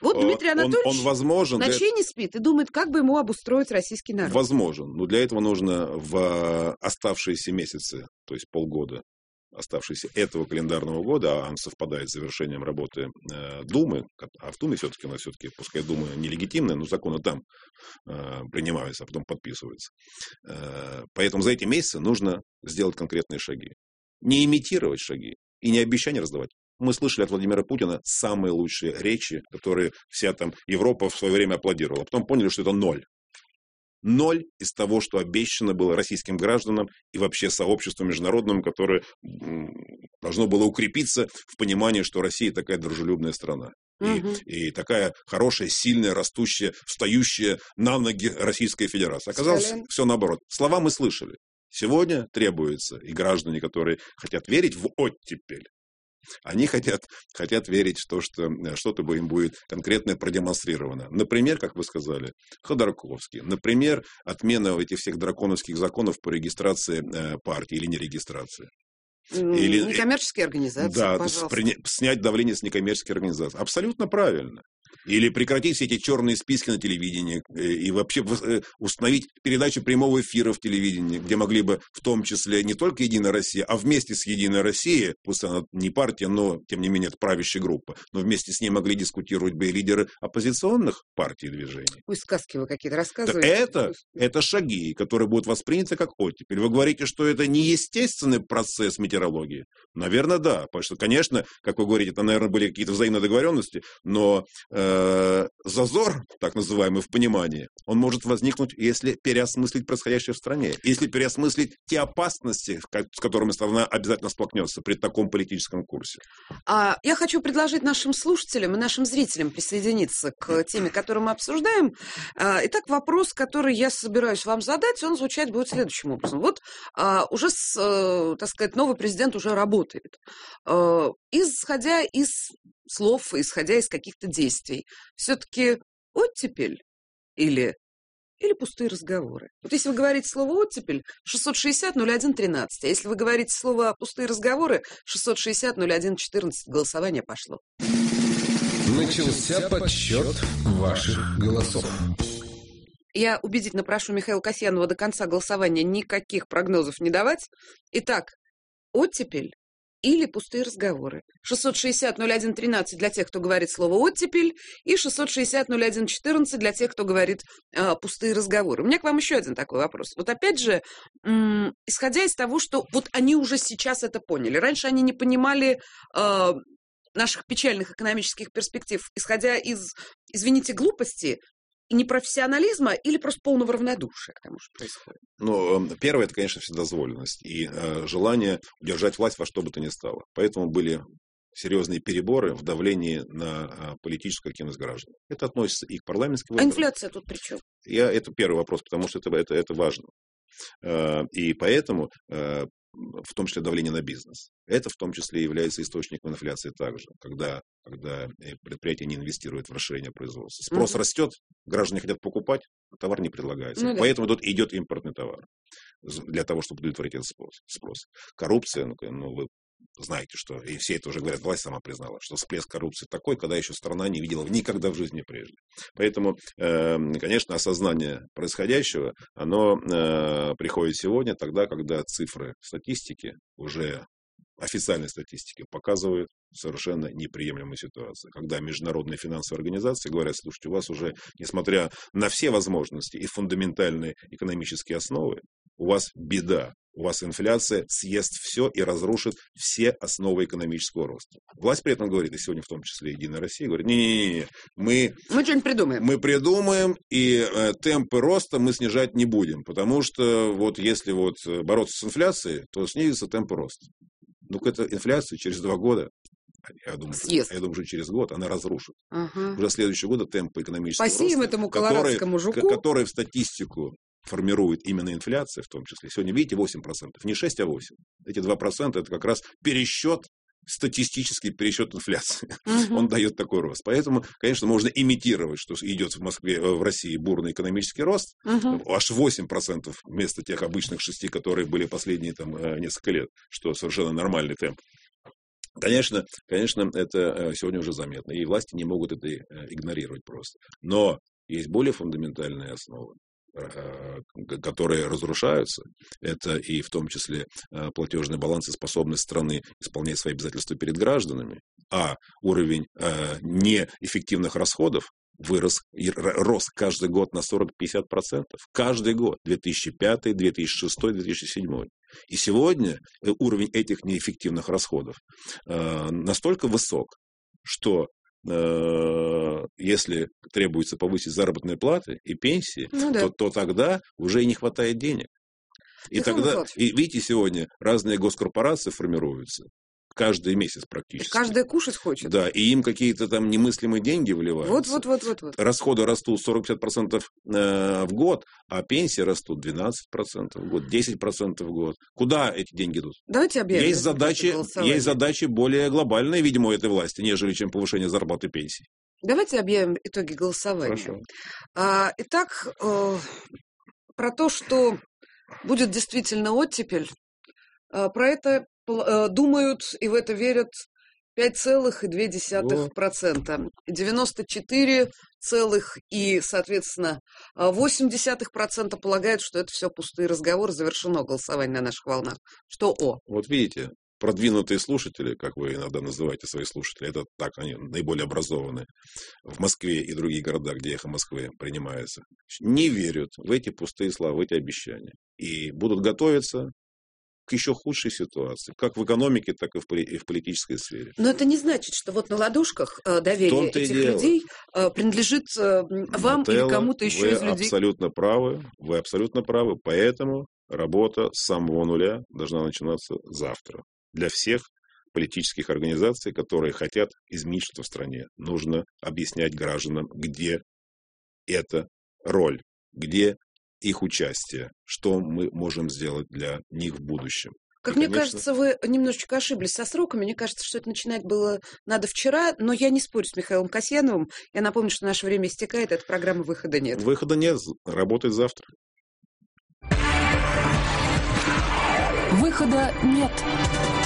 Speaker 2: Вот Дмитрий Анатольевич
Speaker 3: он возможен,
Speaker 2: ночей не спит и думает, как бы ему обустроить российский народ.
Speaker 3: Возможен. Но для этого нужно в оставшиеся месяцы, то есть полгода, оставшиеся этого календарного года, а он совпадает с завершением работы Думы, а в Думе все-таки, у нас все-таки, пускай Дума нелегитимная, но законы там принимаются, а потом подписываются. Поэтому за эти месяцы нужно сделать конкретные шаги. Не имитировать шаги и не обещания раздавать. Мы слышали от Владимира Путина самые лучшие речи, которые вся там Европа в свое время аплодировала. Потом поняли, что это ноль. Ноль из того, что обещано было российским гражданам и вообще сообществу международному, которое должно было укрепиться в понимании, что Россия такая дружелюбная страна. И такая хорошая, сильная, растущая, встающая на ноги Российская Федерация. Оказалось, все наоборот. Слова мы слышали. Сегодня требуется, и граждане, которые хотят верить в оттепель, они хотят верить в то, что что-то им будет конкретно продемонстрировано. Например, как вы сказали, Ходорковский. Например, отмена этих всех драконовских законов по регистрации партии или нерегистрации.
Speaker 2: Или некоммерческие организации,
Speaker 3: да,
Speaker 2: пожалуйста.
Speaker 3: Снять давление с некоммерческих организаций. Абсолютно правильно. Или прекратить все эти черные списки на телевидении и вообще установить передачу прямого эфира в телевидении, где могли бы в том числе не только «Единая Россия», а вместе с «Единой Россией», пусть она не партия, но тем не менее это правящая группа, но вместе с ней могли дискутировать бы и лидеры оппозиционных партий и движений.
Speaker 2: Пусть сказки вы какие-то рассказываете.
Speaker 3: Это шаги, которые будут восприняты как оттепель. Вы говорите, что это не естественный процесс метеорологии? Наверное, да. Потому что, конечно, как вы говорите, это, наверное, были какие-то взаимные договоренности, но зазор, так называемый, в понимании, он может возникнуть, если переосмыслить происходящее в стране, если переосмыслить те опасности, с которыми страна обязательно столкнется при таком политическом курсе.
Speaker 2: Я хочу предложить нашим слушателям и нашим зрителям присоединиться к теме, которую мы обсуждаем. Итак, вопрос, который я собираюсь вам задать, он звучать будет следующим образом. Вот уже, так сказать, новый президент уже работает. Исходя из слов, исходя из каких-то действий, все-таки оттепель или пустые разговоры? Вот если вы говорите слово «оттепель», 660-01-13, а если вы говорите слово «пустые разговоры», 660-01-14, голосование пошло.
Speaker 4: Начался подсчет ваших голосов.
Speaker 2: Я убедительно прошу Михаила Касьянова до конца голосования никаких прогнозов не давать. Итак, оттепель или пустые разговоры. 660-01-13 для тех, кто говорит слово «оттепель», и 660-01-14 для тех, кто говорит пустые разговоры. У меня к вам еще один такой вопрос. Вот опять же, исходя из того, что вот они уже сейчас это поняли. Раньше они не понимали наших печальных экономических перспектив, исходя из, извините, глупости, непрофессионализма или просто полного равнодушия к тому, что происходит?
Speaker 3: Ну, первое, это, конечно, вседозволенность и желание удержать власть во что бы то ни стало. Поэтому были серьезные переборы в давлении на политическую активность граждан. Это относится и к парламентским выборам.
Speaker 2: А инфляция тут при чем?
Speaker 3: Это первый вопрос, потому что это важно. И поэтому в том числе давление на бизнес. Это в том числе является источником инфляции также, когда предприятия не инвестируют в расширение производства. Спрос растет, граждане хотят покупать, а товар не предлагается. Поэтому тут идет импортный товар для того, чтобы удовлетворить этот спрос. Коррупция, вы знаете, что, и все это уже говорят, власть сама признала, что всплеск коррупции такой, когда еще страна не видела никогда в жизни прежде. Поэтому, конечно, осознание происходящего, оно приходит сегодня, тогда, когда цифры статистики, уже официальной статистики, показывают совершенно неприемлемую ситуацию. Когда международные финансовые организации говорят, слушайте, у вас уже, несмотря на все возможности и фундаментальные экономические основы, у вас беда. У вас инфляция съест все и разрушит все основы экономического роста. Власть при этом говорит, и сегодня в том числе Единая Россия, говорит, не-не-не, мы что-нибудь придумаем. Мы придумаем, и темпы роста мы снижать не будем, потому что вот если вот бороться с инфляцией, то снизится темпы роста. Ну-ка, эта инфляция через 2 года, я думаю, что через год она разрушит. Уже в следующие годы темпы экономического роста,
Speaker 2: этому колорадскому жуку,
Speaker 3: которые в статистику формирует именно инфляция в том числе. Сегодня, видите, 8%. Не 6, а 8. Эти 2% это как раз пересчет, статистический пересчет инфляции. Он дает такой рост. Поэтому, конечно, можно имитировать, что идет в Москве, в России бурный экономический рост. Аж 8% вместо тех обычных 6, которые были последние несколько лет, что совершенно нормальный темп. Конечно, это сегодня уже заметно, и власти не могут это игнорировать просто. Но есть более фундаментальные основы, которые разрушаются. Это и в том числе платежный баланс и способность страны исполнять свои обязательства перед гражданами, а уровень неэффективных расходов рос каждый год на 40-50%. Каждый год. 2005, 2006, 2007. И сегодня уровень этих неэффективных расходов настолько высок, что если требуется повысить заработные платы и пенсии, то тогда уже и не хватает денег. И видите, сегодня разные госкорпорации формируются. Каждый месяц практически.
Speaker 2: И каждый кушать хочет.
Speaker 3: Да, и им какие-то там немыслимые деньги вливаются.
Speaker 2: Вот.
Speaker 3: Расходы растут 40-50% в год, а пенсии растут 12% в год, 10% в год. Куда эти деньги идут?
Speaker 2: Давайте объявим.
Speaker 3: Есть задачи более глобальные, видимо, у этой власти, нежели чем повышение зарплаты и пенсий.
Speaker 2: Давайте объявим итоги голосования.
Speaker 3: Хорошо.
Speaker 2: Итак, про то, что будет действительно оттепель, про это думают и в это верят 5,2%. 94 и, соответственно, 0,8% полагают, что это все пустые разговоры, завершено голосование на наших волнах. Что О?
Speaker 3: Вот видите, продвинутые слушатели, как вы иногда называете свои слушатели, это так, они наиболее образованные в Москве и других городах, где «Эхо Москвы» принимается, не верят в эти пустые слова, в эти обещания. И будут готовиться к еще худшей ситуации, как в экономике, так и в политической сфере.
Speaker 2: Но это не значит, что вот на ладошках доверие этих людей принадлежит вам или кому-то еще из людей.
Speaker 3: Вы абсолютно правы. Поэтому работа с самого нуля должна начинаться завтра. Для всех политических организаций, которые хотят изменить что-то в стране, нужно объяснять гражданам, где эта роль, где их участие, что мы можем сделать для них в будущем.
Speaker 2: Как мне кажется, вы немножечко ошиблись со сроками. Мне кажется, что это начинать было надо вчера, но я не спорю с Михаилом Касьяновым. Я напомню, что наше время истекает, этой программы «Выхода нет».
Speaker 3: Выхода нет, работать завтра.
Speaker 1: Выхода нет.